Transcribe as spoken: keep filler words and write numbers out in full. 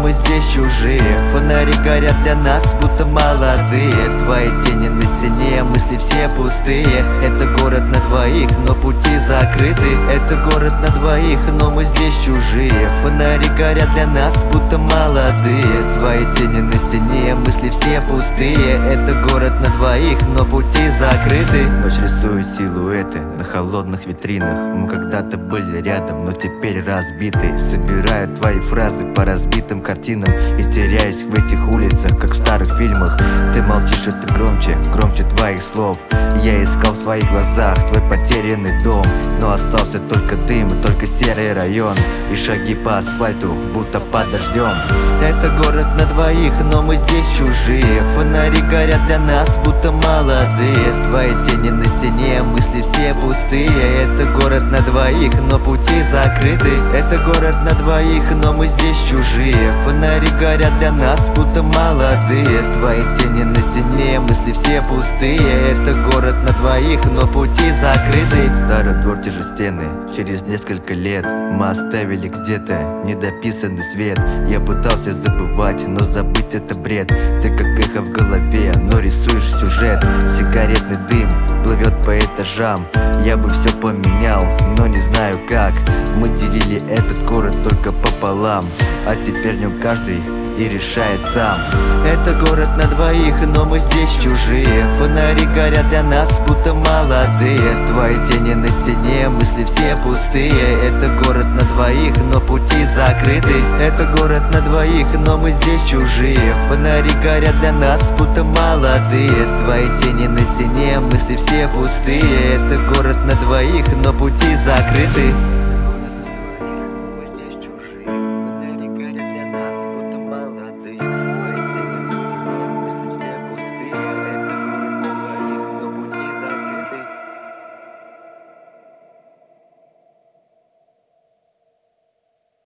мы здесь чужие. Фонари горят для нас, будто молодые. Твои тени на стене, мысли все пустые. Это город на двоих, но пути закрыты. Это город на двоих, но мы здесь чужие. Фонари горят для нас, будто молодые. Твои тени на стене, мысли все пустые. Это город на двоих, но пути закрыты. Ночь рисует силуэты на холодных витринах. Мы когда-то были рядом, но теперь разбиты. Собираю твои фразы по разбитым картинам и теряюсь в этих улицах, как в старых фильмах. Ты молчишь, это громче, громче твоих слов. Я искал в твоих глазах твой потерянный дом, но остался только дым и только серый район и шаги по асфальту, будто под дождем. Это город на двоих, но мы здесь чужие. Фонари горят для нас, будто молодые. Твои тени на стене, мысли все пустые. Это город на двоих, но пути закрыты. Это город на двоих, но мы здесь чужие. Фонари горят для нас, будто молодые. Твои тени на стене, мысли все пустые. Это город на двоих, но пути закрыты. Старый двор, те же стены, через несколько лет мы оставили где-то недописанный свет. Я пытался забывать, но забыть это бред. Ты как эхо в голове, но рисуешь сюжет. Сигаретный дым плывет по этажам. Я бы все поменял, но не знаю как. Мы делили этот город только пополам, а теперь в нем каждый и решает сам. Это город на двоих, но мы здесь чужие. Фонари горят для нас, будто молодые. Твои тени на стене, мысли все пустые. Это город на двоих, но пути закрыты. Это город на двоих, но мы здесь чужие. Фонари горят для нас, будто молодые. Твои тени на стене, мысли все пустые. Это город на двоих, но пути закрыты.